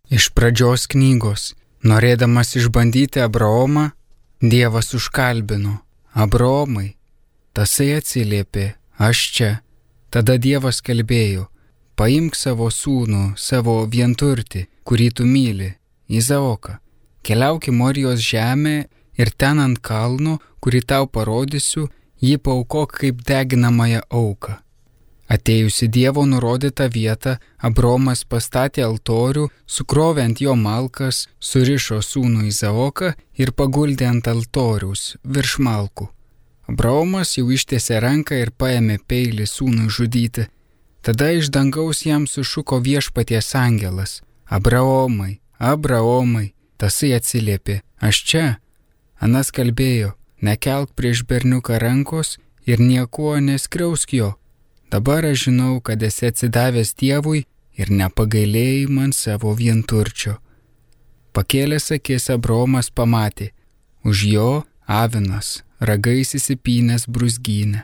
Iš pradžios knygos, norėdamas išbandyti Abraomą, Dievas užkalbino: Abraomai, tasai atsiliepė: aš čia. Tada Dievas kalbėjo: paimk savo sūnų, savo vienturtį, kurį tu myli, Izaoką, keliauk į Morijos žemę ir ten ant kalno, kurį tau parodysiu, jį paaukok kaip deginamąją auką. Atėjusi Dievo nurodytą vietą, Abraomas pastatė altorių, sukrovė ant jo malkas, surišo sūnų Izaoką ir paguldė ant altoriaus virš malkų. Abraomas jau ištiesė ranką ir paėmė peilį sūnui žudyti. Tada iš dangaus jam sušuko Viešpaties angelas: Abraomai, Abraomai, tasai atsiliepė: aš čia. Anas kalbėjo: nekelk prieš berniuką rankos ir niekuo neskriausk jo. Dabar aš žinau, kad esi atsidavęs Dievui ir nepagailėjai man savo vienturčio. Pakėlęs akis Abraomas pamatė, už jo avinas, ragais įsipynęs brūzgynę.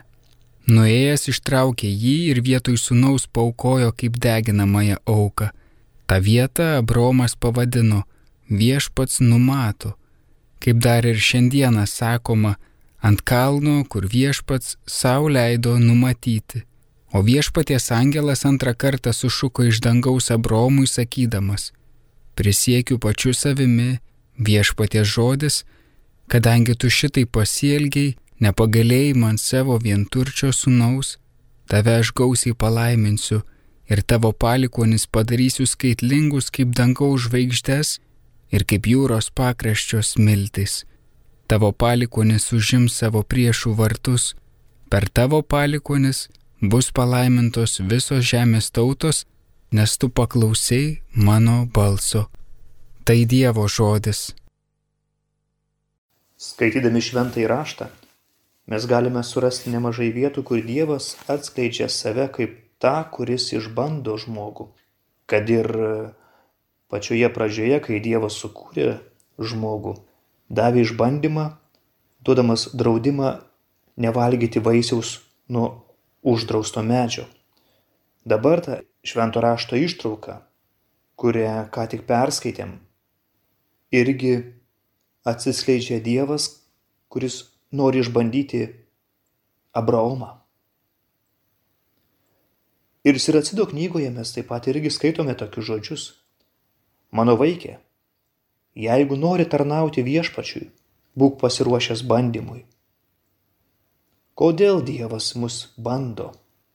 Nuėjęs ištraukė jį ir vietoj sūnaus paaukojo kaip deginamąją auką. Ta vietą Abraomas pavadino Viešpats numato, kaip dar ir šiandieną sakoma, ant kalno, kur Viešpats sau leido numatyti. O Viešpaties angelas antrą kartą sušuko iš dangaus Abraomui sakydamas: prisiekiu pačiu savimi, Viešpaties žodis, kadangi tu šitai pasielgiai, nepagailėjai man savo vienturčio sūnaus, tave aš gausiai palaiminsiu ir tavo palikuonis padarysiu skaitlingus kaip dangaus žvaigždes ir kaip jūros pakraščio smiltys. Tavo palikuonis užims savo priešų vartus, per tavo palikuonis bus palaimintos visos žemės tautos, nes tu paklausei mano balso. Tai Dievo žodis. Skaitydami šventąjį raštą, mes galime surasti nemažai vietų, kur Dievas atskleidžia save kaip tą, kuris išbando žmogų. Kad ir pačioje pradžioje, kai Dievas sukūrė žmogų, davė išbandymą, duodamas draudimą nevalgyti vaisiaus nuo uždrausto medžio. Dabar ta švento rašto ištrauka, kurią ką tik perskaitėm, irgi atsiskleidžia Dievas, kuris nori išbandyti Abraomą. Ir Siracido knygoje mes taip pat irgi skaitome tokius žodžius: mano vaike, jeigu nori tarnauti Viešpačiui, būk pasiruošęs bandymui. Kodėl Dievas mus bando?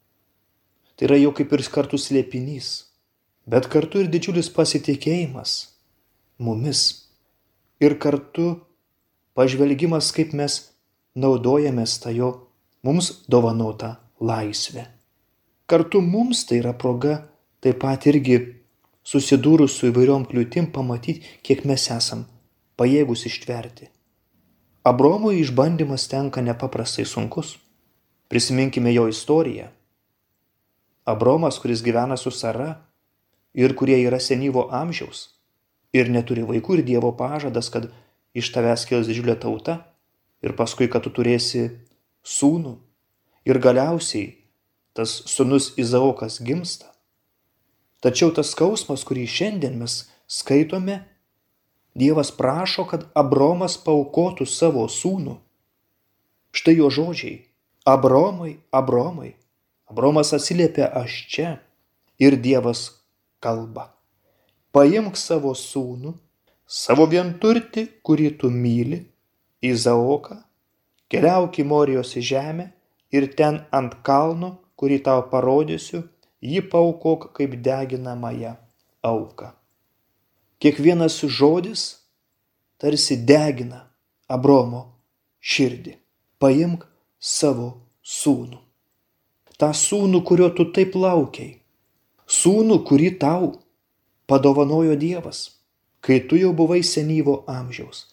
Tai yra jau kaip ir kartu slėpinys, bet kartu ir didžiulis pasitikėjimas mumis. Ir kartu pažvelgimas, kaip mes naudojamės tą jo mums dovanotą laisvę. Kartu mums tai yra proga taip pat irgi susidūrus su įvairiom kliūtim pamatyti, kiek mes esam pajėgus ištverti. Abraomui išbandymas tenka nepaprastai sunkus. Prisiminkime jo istoriją. Abraomas, kuris gyvena su Sara ir kurie yra senyvo amžiaus ir neturi vaikų, ir Dievo pažadas, kad iš tavęs kils didžiulė tauta ir paskui, kad tu turėsi sūnų. Ir galiausiai tas sūnus Izaokas gimsta. Tačiau tas skausmas, kurį šiandien mes skaitome, Dievas prašo, kad Abraomas paaukotų savo sūnų. Štai jo žodžiai: Abraomai, Abraomai. Abraomas atsiliepia: aš čia. Ir Dievas kalba: paimk savo sūnų, savo vienturtį, kurį tu myli, Izaoką, keliauk į Morijos žemę ir ten ant kalno, kurį tau parodysiu, jį paaukok kaip deginamąją auką. Kiekvienas žodis tarsi degina Abraomo širdį. Paimk savo sūnų. tą sūnų, kurio tu taip laukiai, sūnų, kurį tau padovanojo Dievas, kai tu jau buvai senyvo amžiaus.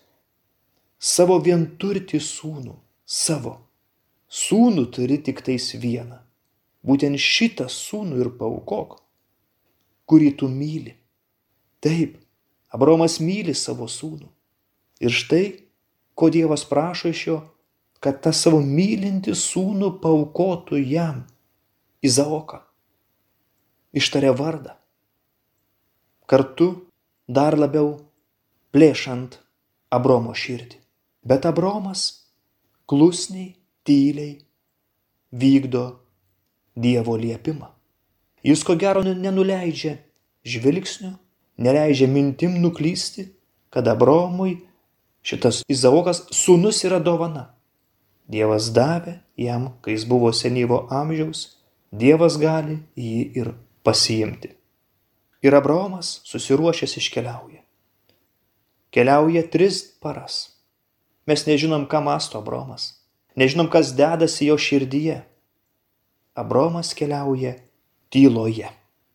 Savo vienturtį sūnų, savo. Sūnų turi tik tais vieną. Būtent šitą sūnų ir paaukok, kurį tu myli. Taip, Abraomas myli savo sūnų. Ir štai, ko Dievas prašo iš jo, kad tą savo mylintį sūnų paaukotų jam, Izaoką. Ištarė vardą. Kartu dar labiau plėšant Abromo širdį. Bet Abromas klusniai, tyliai vykdo Dievo liepimą. Jis ko gero nenuleidžia žvilgsnių, neleidžia mintim nuklysti, kad Abromui šitas Izaokas sūnus yra dovana. Dievas davė jam, kai jis buvo senyvo amžiaus, Dievas gali jį ir pasiimti. Ir Abraomas susiruošęs iškeliauja. Keliauja 3 paras. Mes nežinom, ką mąsto Abraomas. Nežinom, kas dedasi jo širdyje. Abraomas keliauja tyloje.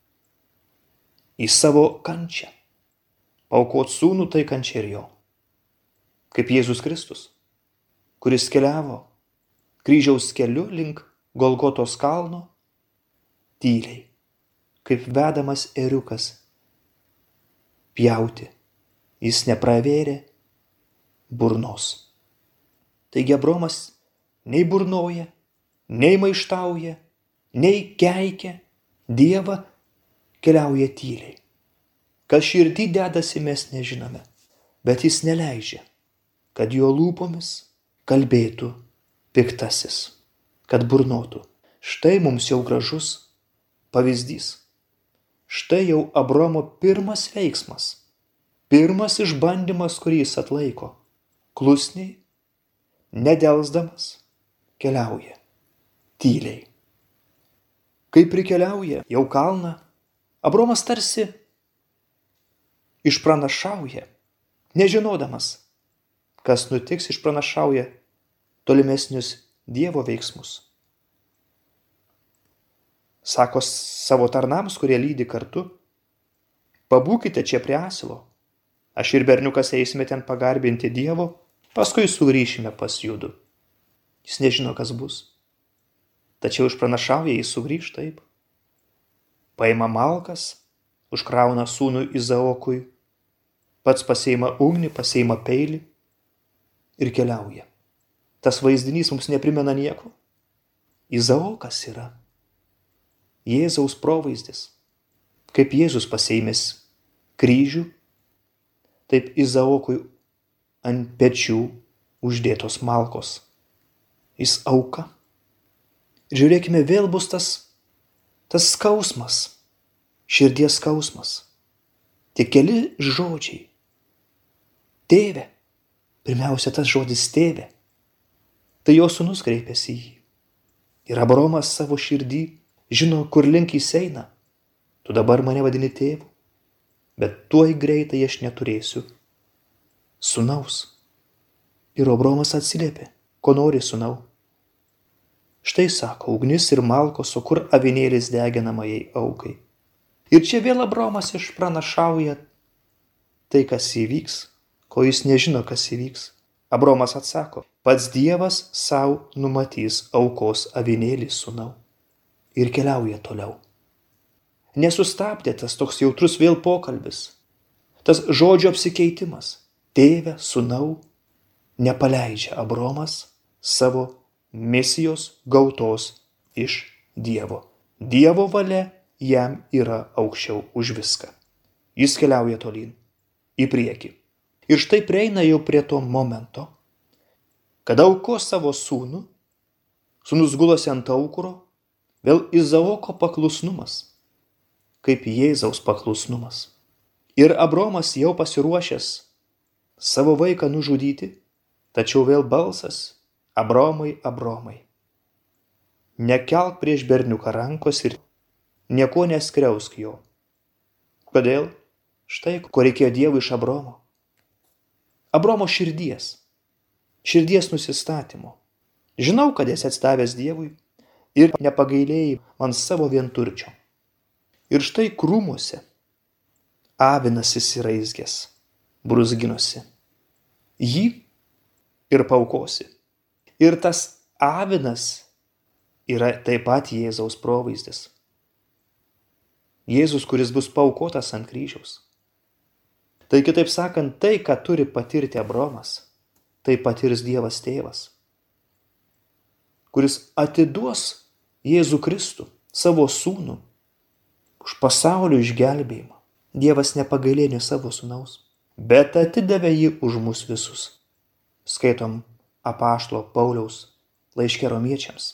Į savo kančią. Paaukot sūnų tai kančia ir jo. Kaip Jėzus Kristus, kuris keliavo kryžiaus keliu link Golgotos kalno, tyliai, kaip vedamas ėriukas pjauti. Jis nepravėrė burnos. Taigi Abraomas nei burnoja, nei maištauja, nei keikia, Dievą keliauja tyliai. Kas širdį dedasi, mes nežinome, bet jis neleidžia, kad jo lūpomis kalbėtų piktasis, kad burnotų. Štai mums jau gražus pavyzdys. Štai jau Abraomo pirmas veiksmas, pirmas išbandymas, kurį jis atlaiko. Klusniai, nedelsdamas, keliauja tyliai. Kai prikeliauja jau kalną, Abraomas tarsi išpranašauja, nežinodamas, kas nutiks, išpranašauja tolimesnius Dievo veiksmus. Sako savo tarnams, kurie lydi kartu, pabūkite čia prie asilo, aš ir berniukas eisime ten pagarbinti Dievo, paskui sugrįšime pas judu. Jis nežino, kas bus. Tačiau išpranašauja, jis sugrįš taip. Paima malkas, užkrauna sūnų Izaokui, pats pasiima ugnį, pasiima peilį ir keliauja. Tas vaizdinys mums neprimena nieko. Izaokas yra Jėzaus provaizdis. Kaip Jėzus pasiėmęs kryžių, taip Izaokui ant pečių uždėtos malkos. Jis auka. Žiūrėkime, vėl bus tas skausmas, širdies skausmas. Tik keli žodžiai. Tėve. Pirmiausia, tas žodis tėve. Tai jo sūnus kreipėsi į jį. Ir Abraomas savo širdį žino, kur link jis eina. Tu dabar mane vadini tėvu, bet tuoj greitai aš neturėsiu sūnaus. Ir Abraomas atsiliepė, ko nori sūnau. Štai sako, ugnis ir malkos, o kur avinėlis deginamajai aukai. Ir čia vėl Abraomas išpranašauja tai, kas įvyks, ko jis nežino, kas įvyks. Abraomas atsako, pats Dievas savo numatys aukos avinėlį sūnau. Ir keliauja toliau. Nesustabdė tas toks jautrus vėl pokalbis, tas žodžio apsikeitimas. Tėve, sūnau, nepaleidžia Abraomas savo misijos gautos iš Dievo. Dievo valia jam yra aukščiau už viską. Jis keliauja tolyn, į priekį. Ir štai prieina jau prie to momento, kada aukos savo sūnų, sūnus gulosi ant aukuro, vėl Izaoko paklusnumas, kaip Jėzaus paklusnumas. Ir Abraomas jau pasiruošęs savo vaiką nužudyti, tačiau vėl balsas, Abromai, Abromai, nekelk prieš berniuką rankos ir nieko neskriausk jo. Kodėl? Štai ko reikėjo Dievui iš Abromo. Abromo širdies nusistatymo. Žinau, kad esi atsidavęs Dievui ir nepagailėjai man savo vienturčio. Ir štai krūmuose avinas įsiraizgęs, brūzginosi. Jį ir paukosi. Ir tas avinas yra taip pat Jėzaus provaizdis. Jėzus, kuris bus paaukotas ant kryžiaus. Tai kitaip sakant, tai, ką turi patirti Abromas, tai patirs Dievas tėvas, kuris atiduos Jėzų Kristų, savo sūnų, už pasaulio išgelbėjimą. Dievas nepagailėjo savo sūnaus, bet atidavė jį už mus visus. Skaitom apaštalo Pauliaus laiške Romiečiams.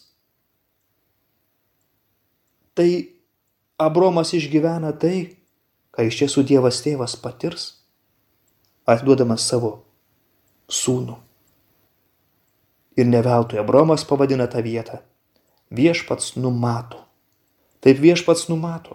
Tai Abraomas išgyvena tai, ką iš tiesų Dievas tėvas patirs, atiduodamas savo sūnų. Ir ne veltui Abraomas pavadina tą vietą viešpats numato. Taip viešpats numato.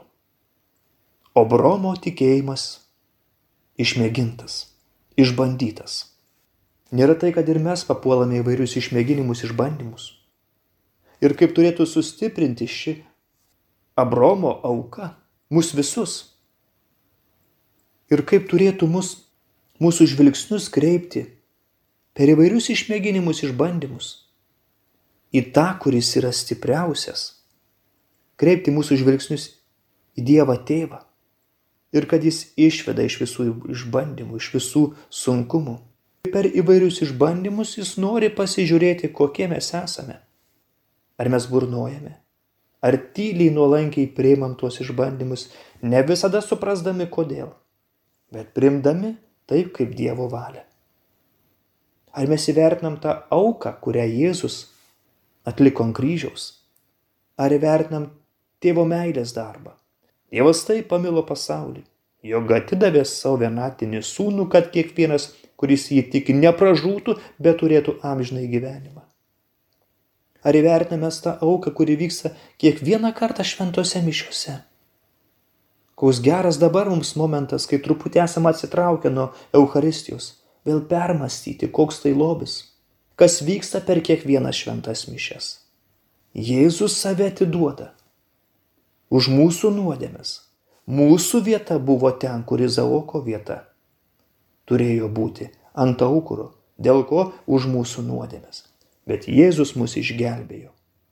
Abraomo tikėjimas išmėgintas, išbandytas. Nėra tai, kad ir mes papuolame įvairius išmėginimus, išbandymus. Ir kaip turėtų sustiprinti ši Abraomo auka mus visus. Ir kaip turėtų mūsų žvilgsnius kreipti per įvairius išmėginimus, išbandymus į tą, kuris yra stipriausias. Kreipti mūsų žvilgsnius į Dievą Tėvą. Ir kad jis išveda iš visų išbandymų, iš visų sunkumų. Per įvairius išbandymus jis nori pasižiūrėti, kokie mes esame. Ar mes burnojame, ar tyliai nuolankiai priimam tuos išbandymus, ne visada suprasdami kodėl, bet priimdami taip, kaip Dievo valia. Ar mes įvertinam tą auką, kurią Jėzus atliko ant kryžiaus? Ar įvertinam Tėvo meilės darbą? Dievas taip pamilo pasaulį, jog atidavė savo vienatinį sūnų, kad kiekvienas, kuris jį tiki, nepražūtų, bet turėtų amžinąjį gyvenimą. Ar įvertiname tą auką, kuri vyksta kiekvieną kartą šventose mišiose? Koks geras dabar mums momentas, kai truputį esame atsitraukę nuo Eucharistijos, vėl permastyti, koks tai lobis, kas vyksta per kiekvienas šventas mišias. Jėzus save atiduoda už mūsų nuodėmes. Mūsų vieta buvo ten, kur Izaoko vieta turėjo būti, ant aukuro, dėl ko už mūsų nuodėmes. Bet Jėzus mus išgelbėjo,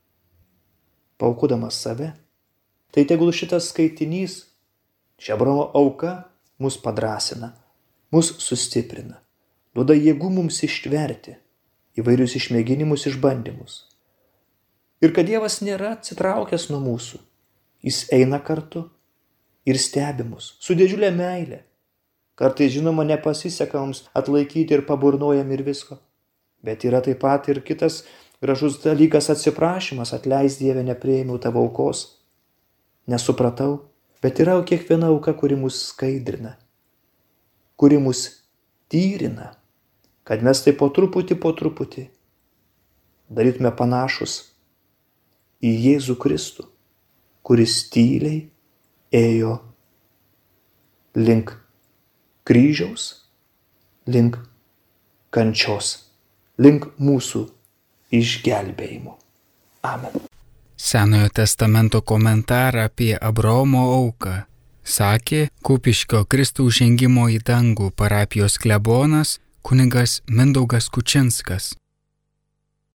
paaukodamas save. Tai tegul šitas skaitinys, ši Abraomo auka mus padrąsina, mus sustiprina, duoda jėgų mums ištverti įvairius išmėginimus, išbandymus. Ir kad Dievas nėra atsitraukęs nuo mūsų, jis eina kartu ir stebi mus su didžiulė meilė. Kartais, žinoma, nepasiseka mums atlaikyti ir paburnojam ir visko. Bet yra taip pat ir kitas gražus dalykas — atsiprašymas. Atleisk, Dieve, nepriėmiau tavo aukos, nesupratau. Bet yra kiekviena auka, kuri mus skaidrina, kuri mus tyrina, kad mes tai po truputį darytume panašus į Jėzų Kristų, kuris tyliai ėjo link kryžiaus, link kančios, link mūsų išgelbėjimo. Amen. Senojo testamento komentarą apie Abraomo auką sakė Kupiškio Kristaus žengimo į dangų parapijos klebonas kunigas Mindaugas Kučinskas.